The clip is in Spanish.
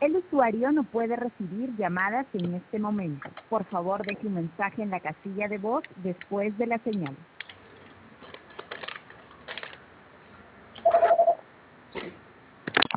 El usuario no puede recibir llamadas en este momento. Por favor, deje un mensaje en la casilla de voz después de la señal.